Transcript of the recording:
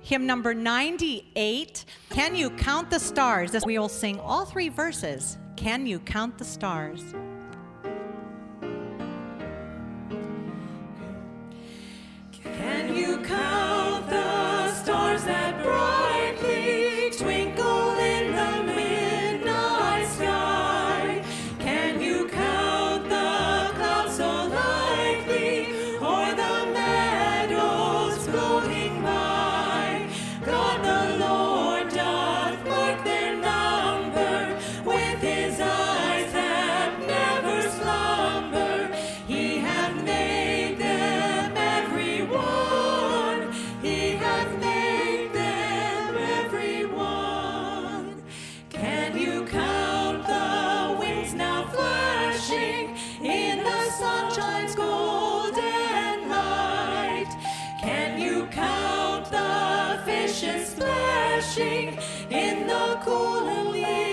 Hymn number 98, Can You Count the Stars? We will sing all three verses. Can you count the stars? Can you count the stars that brightly twinkle in the midnight sky? Can you count the clouds so lightly o'er the meadows floating by? God the Lord doth mark their number, with his eyes that never slumber. He hath made them every one. He hath made them every one. Can you count the wings now flashing in the sunshine's golden light? Can you count the fishes splashing in the cool and